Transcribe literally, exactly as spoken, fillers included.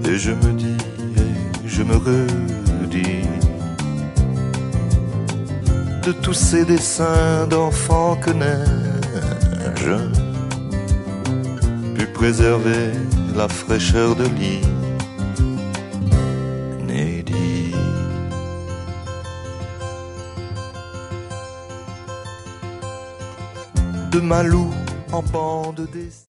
Et je me dis, et je me redis de tous ces dessins d'enfants que neige put préserver la fraîcheur de l'inédit. De Malou en bande dessinée.